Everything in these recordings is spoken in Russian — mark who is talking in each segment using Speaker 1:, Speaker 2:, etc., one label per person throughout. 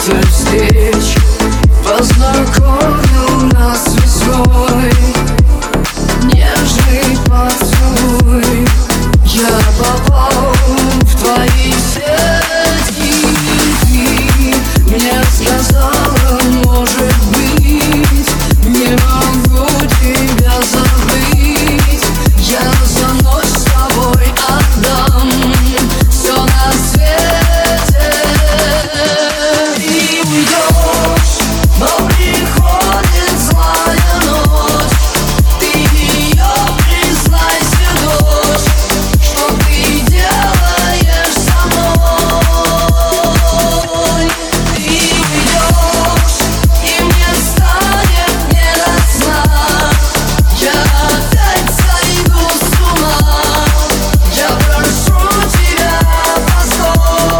Speaker 1: ветер встреч познакомил нас весной. Нежный поцелуй, я попал в твои сети. Ты мне сказала, может быть, не могу тебя забыть. Я за ночь с тобой отдам все на свете. Ты уйдешь, но приходит злая ночь. Ты ее признайся, дочь, что ты делаешь со мной. Ты уйдешь, и мне станет не до сна. Я опять сойду с ума. Я прошу тебя, постой.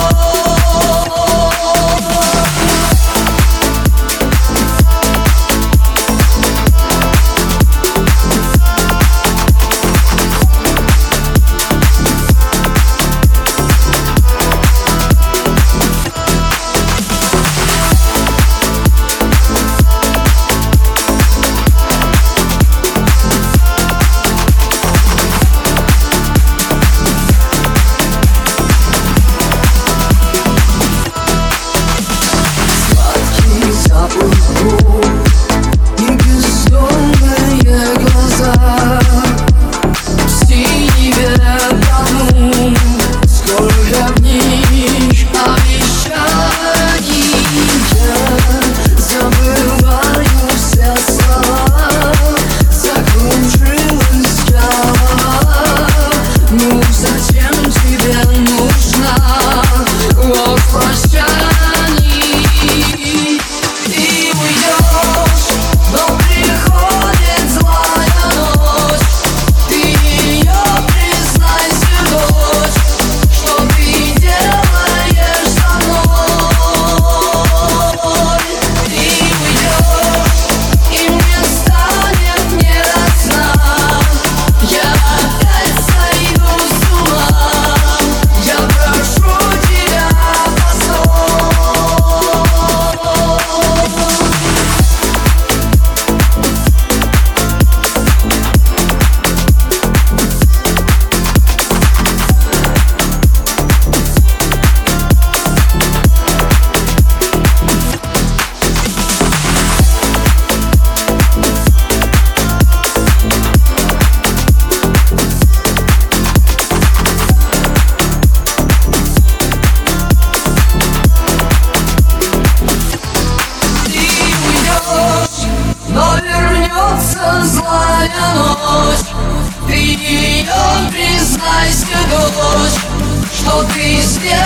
Speaker 1: Сладкий запах губ и бездонные глаза. В синеве тону, сколько в них обещаний. Я забываю все слова, закружилась голова. Ну зачем тебе нужна ложь прощаний? Ты уйдешь, но приходит злая ночь. Ты ее признайся, дочь, что ты делаешь со мной. Ты уйдешь, и мне станет не до сна. Я опять сойду с ума. Я прошу тебя, постой. Но вернется злая ночь. Ты ее признайся, дочь, что ты сделаешь.